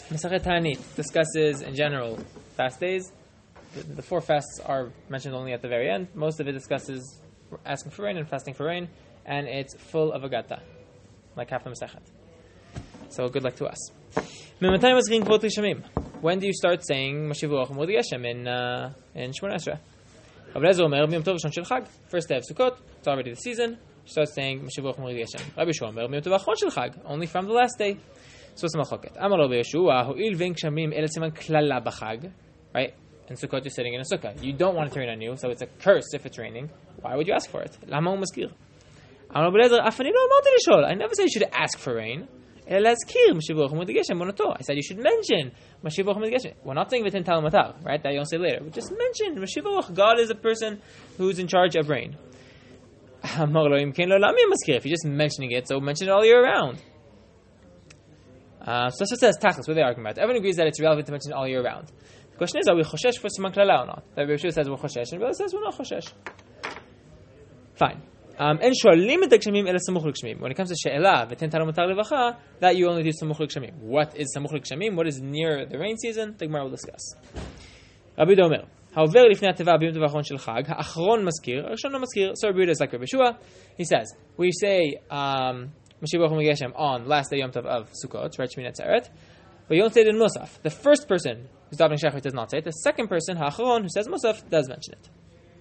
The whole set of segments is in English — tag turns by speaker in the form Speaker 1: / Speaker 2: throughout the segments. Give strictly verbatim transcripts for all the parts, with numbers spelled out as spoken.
Speaker 1: Masachet Ta'anit discusses in general fast days. The, the four fasts are mentioned only at the very end. Most of it discusses asking for rain and fasting for rain, and it's full of agata, like half the Masachet. So good luck to us. When do you start saying Mashivuach Mod Geshem in uh, in Shmona Esrei? Rabbi Lezer Omer B'Yom Tov Rishon Shel Chag. First day of Sukkot, it's already the season. You start saying Mashivuach Mod Geshem. Rabbi Yeshua Omer B'Yom Tov Achron Shel Chag, only from the last day. So what's the Machoket? Amar Rabbi Yeshua Ho'il V'In Kshamim El Siman Klala B'Chag. Right? In Sukkot you're sitting in a sukkah. You don't want it to rain on you, so it's a curse if it's raining. Why would you ask for it? Lama U'Maskir. Amar Rabbi Lezer Afani Lo Amarti Lishol. I never said you should ask for rain. I said you should mention Mashivuach Mod Geshem. We're not saying V'Tin Tal Matar, right? That you'll say later. We just mention Mashivuach. God is a person who's in charge of rain. If you're just mentioning it, so mention it all year round. Uh, so that's what it says Tachlis. What are they arguing about? Everyone agrees that it's relevant to mention it all year round. The question is, are we Choshesh for Siman Klala or not? The Rabbi Yeshua says we're Choshesh, and the Rabbi says we're not Choshesh. Fine. Um, when it comes to she'elah, v'tin talo matar levacha, that you only do samuch l'kshamim. What is samuch l'kshamim? What is near the rain season? The Gemara will discuss. Rabbi Yehuda Omer, however, lifnei hateva b'yom tov ha'achron shel chag, ha'achron maskir, ha'rishon no maskir. So Rabbi Yehuda is like Rabbi Yeshua. He says, we say Mashivuach Mod Geshem on last day Yom Tov of Sukkot, right? Shmini Atzeret, but you don't say it in Musaf. The first person who's davening Shachrit does not say it. The second person, ha'achron, who says Musaf, does mention it.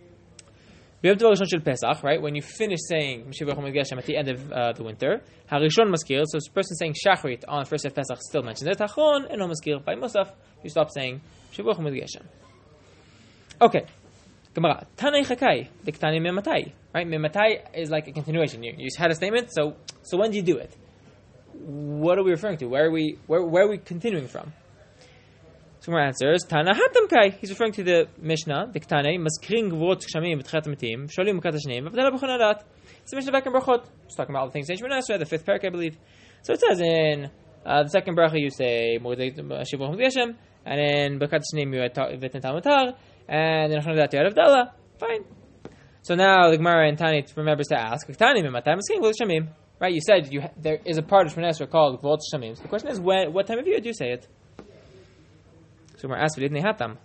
Speaker 1: Pesach, right? When you finish saying Mashivuach Mod Geshem at the end of uh, the winter, Harishon Maskir, so the person saying Shachrit on the first day of Pesach still mentions it. Hachron and no Maskir. By Musaf, you stop saying Mashivuach Mod Geshem. Okay. Gemara. Tanei Chakai. Diktani Mematai. Right? Mematai is like a continuation. You, you had a statement, so so when do you do it? What are we referring to? Where are we where, where are we continuing from? So more answers. Tana Hatamkai. He's referring to the Mishnah. Diktane Maskrin Gvurot Kshamim B'Tchat Mitim Sholim Mukat Hashneim V'Avdala B'Chon Adat. It's the Mishnah back in Brachot. It's talking about all the things in Shemona Esrei, the fifth parak, I believe. So it says in uh, the second bracha you say Mashivuach Mod Geshem, and in B'Kat Hashneim you add V'Tin Tal Matar, and in B'Chon Adat you add Avdala. Fine. So now the Gemara in Tanit remembers to ask Diktane Mimatai Maskrin Gvurot Kshamim. Right? You said you ha- there is a part of Shemona Esrei called Gvurot Kshamim. So the question is, when, what time of year do you say it? So we're asked, if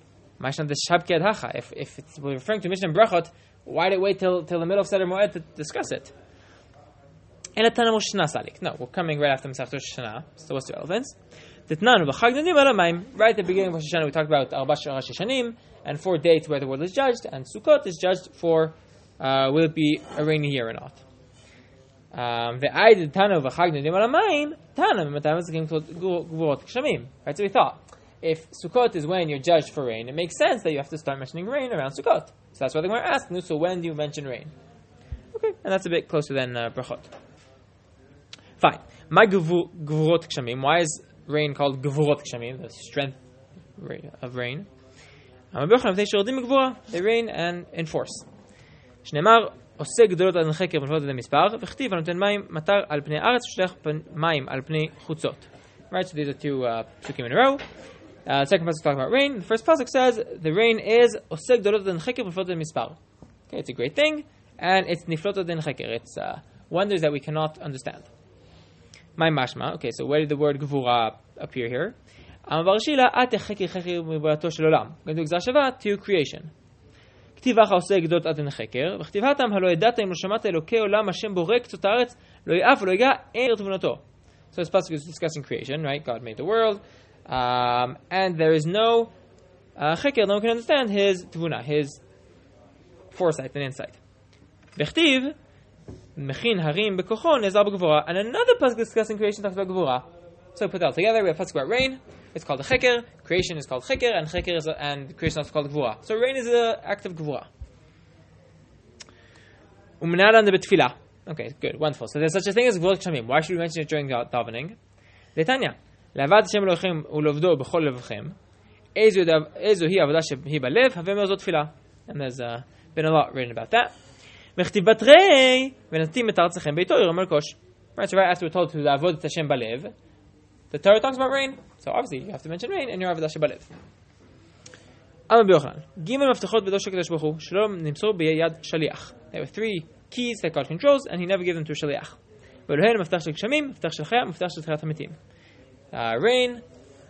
Speaker 1: if it's, we're referring to Mishnah Brachot, why did it wait till till the middle of Seder Moed to discuss it? No, we're coming right after Masechet Rosh Hashanah. So what's the relevance? Right at the beginning of Rosh Hashanah, we talked about Arba Rosh Hashanim and four dates where the world is judged, and Sukkot is judged for uh, will it be a rainy year or not. Um, right, so we thought, if Sukkot is when you're judged for rain, it makes sense that you have to start mentioning rain around Sukkot. So that's why they're going to ask, so when do you mention rain? Okay, and that's a bit closer than uh, Brachot. Fine. My Gvurot Kshamim. Why is rain called Gvurot Kshamim? The strength of rain. They rain and enforce. Shneimar עושה גדולות עד לחקר ונפלות עד המספר, וכתיב הנותן מים מטר על פני הארץ ושולח מים על פני חוצות. Right, so these are two uh, psukim in a row. Uh, the second pasuk talking about rain. The first pasuk says the rain is עושה גדולות עד לחקר ונפלות עד המספר. Okay, it's a great thing, and it's נפלות עד לחקר. It's uh, wonders that we cannot understand. מים משמע. Okay, so where did the word גבורה appear here? אמר שילה, את החקר חקר מבראתו של עולם. Going to exashava to creation. כתיבך עושה גדולות עד לחקר, וכתיבתם הלא ידעת אם לא שמעת אלוקי עולם השם בורא קצות הארץ, לא יאף ולא יגע, אין תבונתו. So this pasuk is discussing creation, right? God made the world, um, and there is no uh, cheker, no one can understand his tvuna, his foresight and insight. וכתיב, מכין הרים בכוחו נעזר בגבורה, and another pasuk discussing creation talks about gevura. So put that all together, we have pasuk about rain. It's called a cheker. Creation is called cheker, and cheker is a, and creation is called gvura. So rain is an act of gvura. U'menadan de betfilah. Okay, good, wonderful. So there's such a thing as gvurot kshamim. Why should we mention it during davening? Letanya. Levad Hashem Elohim u'lovdo b'chol levchem. Ezu hi avodah shehi balev haveh me'ozot tfilah. And there's uh, been a lot written about that. V'chtiv batrei v'natim et artzechem beito yiromel kosh. Right, so right after we're told to avodah Hashem balev, the Torah talks about rain, so obviously you have to mention rain in your Avodah Shebalev. Amar B'Yochanan, Gimel Maftachot B'Dosh HaKadosh Baruch Hu, Shalom Nimsor B'Yad Shaliach. There were three keys that God controls, and He never gave them to a Shaliach. V'Eloheinu Maftach Shel Kshamim, Maftach Shel Chaya, Maftach Shel Tchilat HaMetim. Rain,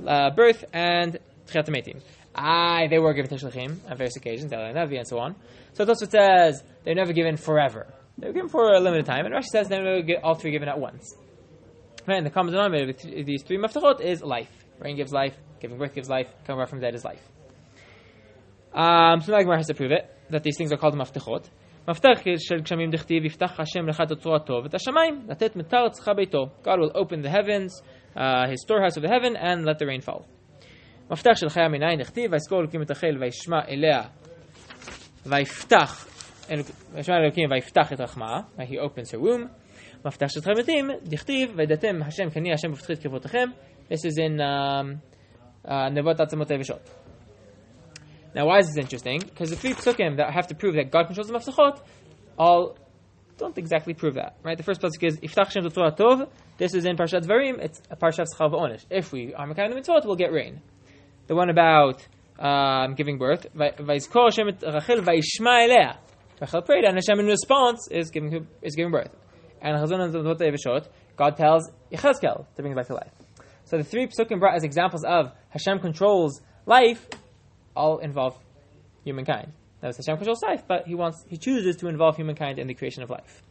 Speaker 1: uh, birth and Tchiat HaMetim. I, they were given to Shlichim on various occasions, Navi and so on. So Tosfot says they're never given forever. They were given for a limited time, and Rashi says they were all three given at once. Right, and the common denominator with th- these three maftachot is life. Rain gives life, giving birth gives life, coming back from the dead is life. Um, so now the Gemara has to prove it, that these things are called maftachot. Maftach shel gshamim dichtiv yiftach Hashem lecha totzor tov et hashamayim latet metar tzcha beito. God will open the heavens, uh, His storehouse of the heaven, and let the rain fall. Maftach shel chaya minayin dichtiv vayskol elokim et Rachel vayishma elea vayftach vayishma elokim vayftach et rachma. He opens her womb. Maftach shel Tchiat HaMetim dichtiv vaydatem Hashem kani Hashem b'ftachit kevotechem. This is in um, uh, Nevot Atzamot Yevishot. Now, why is this interesting? Because the three psukim that have to prove that God controls the maftachot all don't exactly prove that, right? The first pasuk is Iftach Hashem Torah Tov. This is in Parshat Dvarim. It's a Parshat Schal v'Onish. If we are mekayim the mitzvot, we'll get rain. The one about um, giving birth, Vayizkor Hashem et Rachel vayishma elea. Rachel prayed, and Hashem in response is giving is giving birth. And Chazon and Nevot Yevishot, God tells Yechezkel to bring it back to life. So the three psukim brought as examples of Hashem controls life all involve humankind. Now, Hashem controls life, but He wants, He chooses to involve humankind in the creation of life.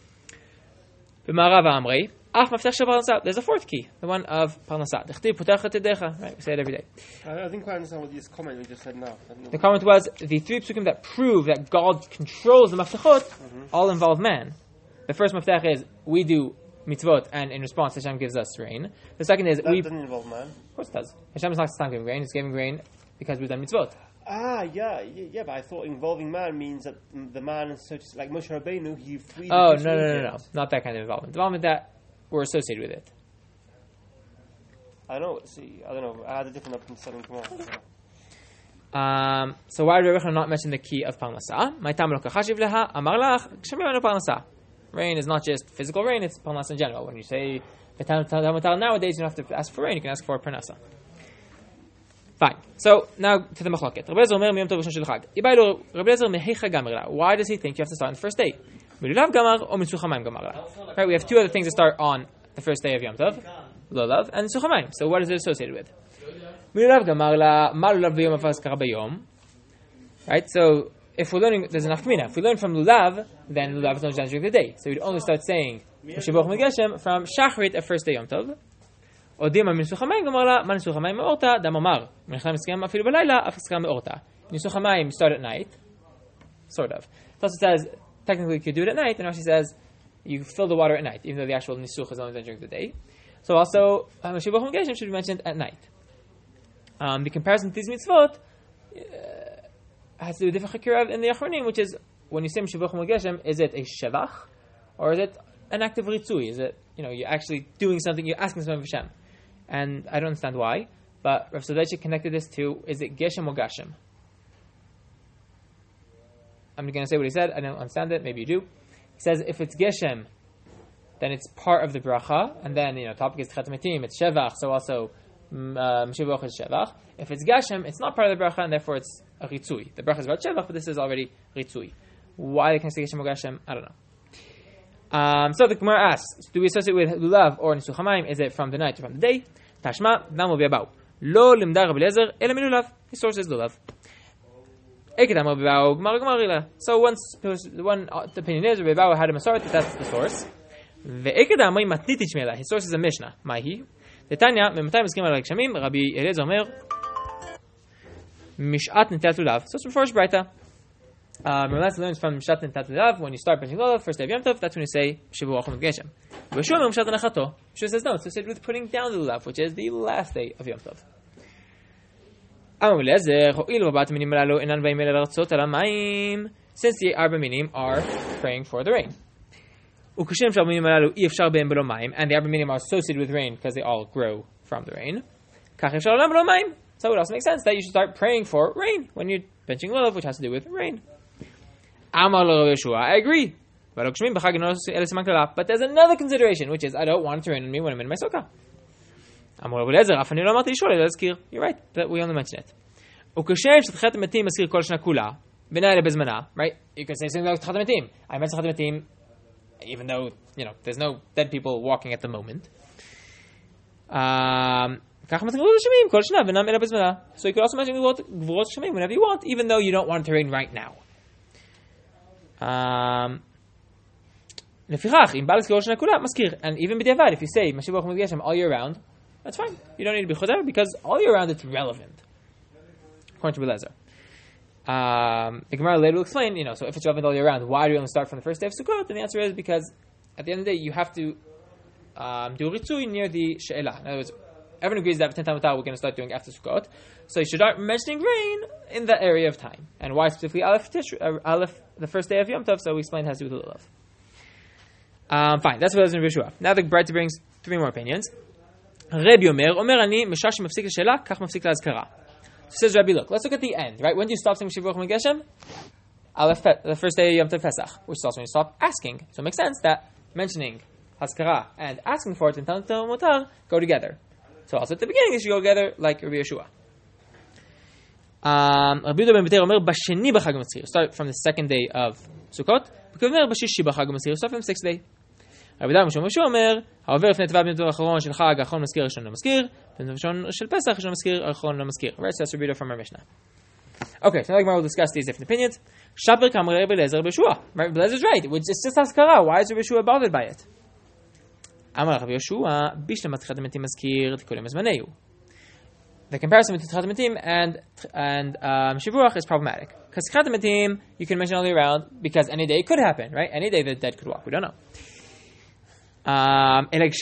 Speaker 1: There's a fourth key, the one of parnasah. Right, we say it every day.
Speaker 2: I didn't quite understand what this comment we just said now.
Speaker 1: The comment was the three psukim that prove that God controls the maftachot mm-hmm. all involve man. The first maftach is we do mitzvot, and in response, Hashem gives us rain. The second is
Speaker 2: that
Speaker 1: we.
Speaker 2: That doesn't involve man.
Speaker 1: Of course, it does. Hashem is not giving rain; He's giving rain because we've done mitzvot.
Speaker 2: Ah, yeah, yeah, yeah, but I thought involving man means that the man, so to, like Moshe Rabbeinu, he freed.
Speaker 1: Oh no, no, no, no, no, not that kind of involvement. Involvement that we're associated with it.
Speaker 2: I know. See, I don't know. I had a different understanding tomorrow.
Speaker 1: Um, so why did Rebbe not mention the key of parnasah? My tam lo kachashiv leha amar lach gshamim anu parnasah. Rain is not just physical rain; it's parnasah in general. When you say nowadays, you don't have to ask for rain; you can ask for parnasah. Fine. So now to the machloket. Rabbi Eliezer omer miyom tov rishon shel chag. Ibaylo Rabbi Eliezer mehecha gamar. Why does he think you have to start on the first day? Milulav gamar or mitzuch hamayim gamar. Right. We have two other things that start on the first day of Yom Tov, lulav and mitzuch hamayim. So what is it associated with? Milulav gamar la malulav b'yom afas kara b'yom. Right. So if we're learning, there's enough kamina. If we learn from lulav, then lulav is not done during the day. So we'd only start saying Moshe Geshem from Shachrit at first day Yom Tov. Odima min suchamayim gamarla man suchamayim meorta damamar min chayim skam afilu belayla afiskam meorta. Suchamayim start at night, sort of. It also says technically you could do it at night, and Rashi says you fill the water at night, even though the actual nisuch is only done during the day. So also Moshe Geshem should be mentioned at night. Um, the comparison to these mitzvot uh, has to do with different chakira in the Achronim, which is when you say Moshe Geshem, is it a shevach or is it an act of ritzui? Is it, you know, you're actually doing something, you're asking something of Hashem? And I don't understand why, but Rav Soloveitchik connected this to, is it Geshem or Gashem? I'm going to say what he said, I don't understand it, maybe you do. He says if it's Geshem, then it's part of the bracha, and then, you know, topic is Tchiat HaMetim, it's Shevach, so also Moshe Baruch is Shevach. If it's Gashem, it's not part of the bracha, and therefore it's a Ritzui. The bracha is about Shevach, but this is already Ritzui. Why they can say Geshem or Gashem, I don't know. Um, so the Gemara asks, do we associate with lulav or nisuch hamayim? Is it from the night or from the day? Tashma, Dam will be about. Lo limdar Rabbi Eliezer, ela milulav. His source is lulav. Ekedam will be about Gemara Gemarila. So once the one the opinion is Rabbi Bau had a Masoret, that's the source. Ve'ekedam may matniti shmela. His source is a Mishnah. Mahi. The Tanya, mematayim eskim al Shamim. Rabbi Eliezer Omer mishat nitat lulav. So it's before Shbraita. Um, Rav learns from Mishat and Tatulav, when you start benching lulav, first day of Yom Tov, that's when you say Shivu Achim Geshem. Yeshua Mishat and Achato. Yeshua says no, it's associated with putting down the lulav, which is the last day of Yom Tov. Since the Arba Minim are praying for the rain, and the Arba Minim are associated with rain because they all grow from the rain, so it also makes sense that you should start praying for rain when you're benching lulav, which has to do with rain. I agree. But there's another consideration, which is I don't want it to rain on me when I'm in my sukkah. You're right, but we only mention it. Right? You can say something like Tchiat HaMetim. I mentioned Tchiat HaMetim, even though, you know, there's no dead people walking at the moment. Um, So you could also mention Gvurot Shemim whenever you want, even though you don't want it to rain right now. Um, and even b'diavad, if you say Mashiach Baruch Hu Geshem all year round, that's fine. You don't need to be choder because all year round it's relevant, according to Belezer. Um, the Gemara later will explain, you know, so if it's relevant all year round, why do you only start from the first day of Sukkot? And the answer is because at the end of the day you have to um, do ritzui near the she'elah. In other words, everyone agrees that ten Tamutar we're going to start doing after Sukkot, so you should start mentioning rain in that area of time. And why specifically Aleph, Tish, uh, Aleph the first day of Yom Tov? So we explained has to do with the Lulav. Um, fine, that's what I was in Rishua. Now the Brayta brings three more opinions. Rabbi Omer, Omer ani mishash mafsik l'she'elah, kach mafsik l'azkara. Says Rabbi, look, let's look at the end, right? When do you stop saying Mashiach Baruch Hu Geshem? Aleph, the first day of Yom Tov Pesach, which is also when you stop asking. So it makes sense that mentioning Hazkara and asking for it in Tanat Mutar go together. So also at the beginning, they should go together like Rabbi Yeshua. Um, Rabbi Yehuda ben Beter Omer b'sheni b'chag Matzir. Start from the second day of Sukkot. Rabbi Omer b'shishi b'chag Matzir. Start from the sixth day. Rabbi Yehuda ben Moshe Omer העובר לפני ט"ו ביום טוב האחרון של חג, האחרון מזכיר, הראשון לא מזכיר, בראשון של פסח, ראשון מזכיר, האחרון לא מזכיר. Right, so that's Rabbi Yehuda from our Mishnah. Okay, so now the Gemara will discuss these different opinions. Shaper Kamar Rabbi Eliezer Rabbi Yeshua. Rabbi Eliezer is right. It's just Hazkara. Why is Rabbi Yeshua bothered by it? Amar Rabbi Yeshua, Bishlam Tchilat Metim Mazkir Tikulim Ezmaneu. The comparison between Tchilat Metim and and um, Shivuach is problematic. Because Tchilat Metim you can mention all year round because any day it could happen, right? Any day the dead could walk. We don't know. Um, but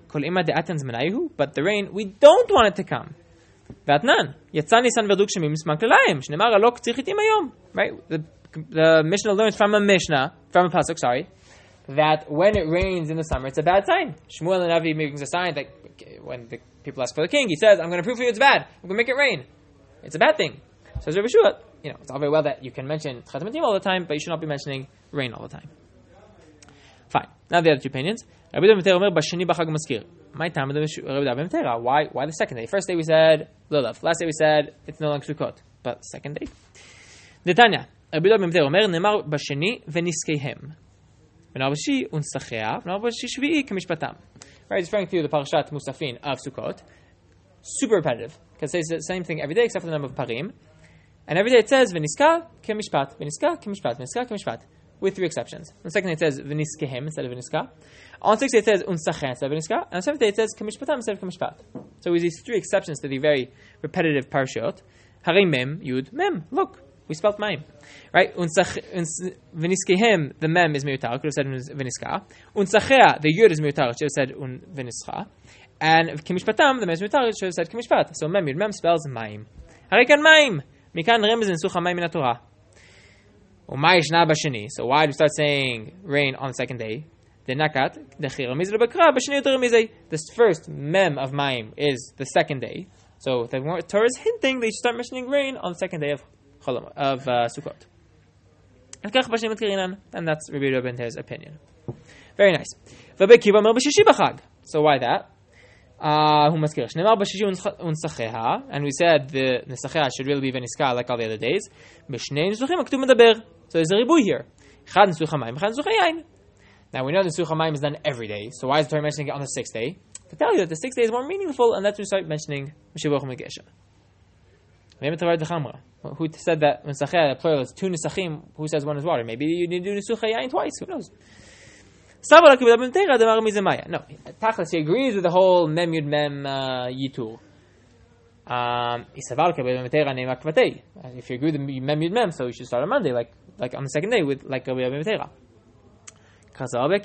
Speaker 1: the rain, we don't want it to come. Vatnan, Yatzan Nisan Verduk Shemim Smak Lelayim. Shnemar Alok Tzichitim Ayom. Right? The the Mishnah learns from a Mishnah, from a pasuk, sorry, that when it rains in the summer, it's a bad sign. Shmuel and Avi makes a sign that when the people ask for the king, he says, "I'm going to prove for you it's bad. I'm going to make it rain. It's a bad thing." Says Rabbi Yeshua, you know, it's all very well that you can mention Tchilat Metim all the time, but you should not be mentioning rain all the time. Fine. Now the other two opinions. Rabbi Yehuda ben Beter Omer b'sheni b'chag maskir. My time with Rabbi Yehuda ben Beter. Why? Why the second day? First day we said Lulav. Last day we said it's no longer Sukkot. But second day. Netanya. Rabbi Yehuda ben Beter Omer nemar b'sheni v'niskeihem. V'nar b'shi unsachea. V'nar b'shi shvi'i k'mishpatam. Right, it's referring to the Parashat Musafin of Sukkot. Super repetitive because it says the same thing every day except for the number of parim. And every day it says v'niska k'mishpat, v'niska k'mishpat, v'niska k'mishpat. With three exceptions. On the second day it says v'niskehem instead of v'niska. On the sixth day it says unsacheh instead of v'niska. And on the seventh day it says k'mishpatam instead of k'mishpat. So with these three exceptions to the very repetitive parashot, harei mem, yud, mem. Look, we spelled mem. Right? V'niskehem, the mem is miyutar, could have said v'niska. Unsacheh, the yud is miyutar, should have said un v'nischa. And k'mishpatam, the mem is miyutar, should have said k'mishpat. So mem, yud, mem spells mem. Harei kan mem. Mikan remez n'sucha mem min haTorah. So why do we start saying rain on the second day? This first mem of Maim is the second day. So the Torah is hinting they should start mentioning rain on the second day of of uh, Sukkot. And that's Rabbi Yehuda ben Beter's opinion. Very nice. So why that? Uh, and we said the Nesachea should really be Veniska like all the other days. So there's a ribuy here. Now we know the Nesuch HaMayim is done every day. So why is the Torah mentioning it on the sixth day? To tell you that the sixth day is more meaningful, and that's when we start mentioning Mashiach Baruch Hu Geshem. Who said that when Nesachea, the plural is two Nesachim, who says one is water? Maybe you need to do Nesuch HaYayin twice, who knows? No, Tachlis, he agrees with the whole Mem Yud Mem uh, Yitur. Um, if you agree with the Mem Yud Mem, so you should start on Monday, like like on the second day with like Rabbi Ben Betera. So Rabbi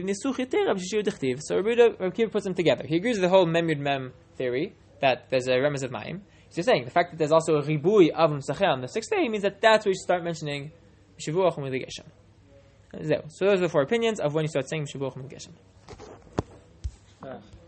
Speaker 1: Akiva puts them together. He agrees with the whole Mem Yud Mem theory that there's a remez of Mayim. He's just saying the fact that there's also a ribui of Nesachea on the sixth day means that that's where you start mentioning Shivuach Umid Geshem. So those are the four opinions of when you start saying Mashiach Baruch Hu Geshem.